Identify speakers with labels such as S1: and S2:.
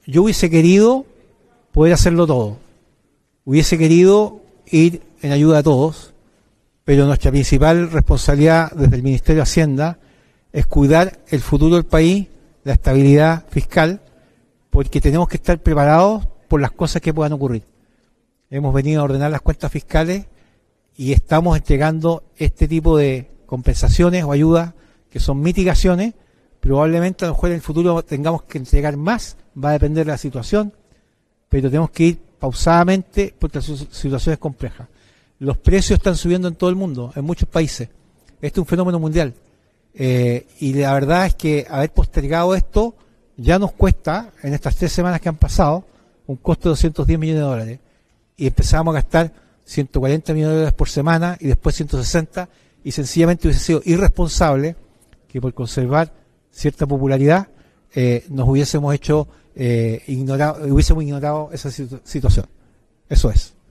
S1: yo hubiese querido poder hacerlo todo. Hubiese querido ir en ayuda a todos, pero nuestra principal responsabilidad desde el Ministerio de Hacienda es cuidar el futuro del país, la estabilidad fiscal, porque tenemos que estar preparados por las cosas que puedan ocurrir. Hemos venido a ordenar las cuentas fiscales y estamos entregando este tipo de compensaciones o ayudas que son mitigaciones. Probablemente a lo mejor en el futuro tengamos que entregar más, va a depender de la situación, pero tenemos que ir pausadamente porque la situación es compleja. Los precios están subiendo en todo el mundo, en muchos países. Este es un fenómeno mundial. Y la verdad es que haber postergado esto ya nos cuesta, en estas 3 semanas que han pasado, un costo de 210 millones de dólares. Y empezamos a gastar 140 millones de dólares por semana y después 160, y sencillamente hubiese sido irresponsable que por conservar cierta popularidad nos hubiésemos ignorado esa situación. Eso es.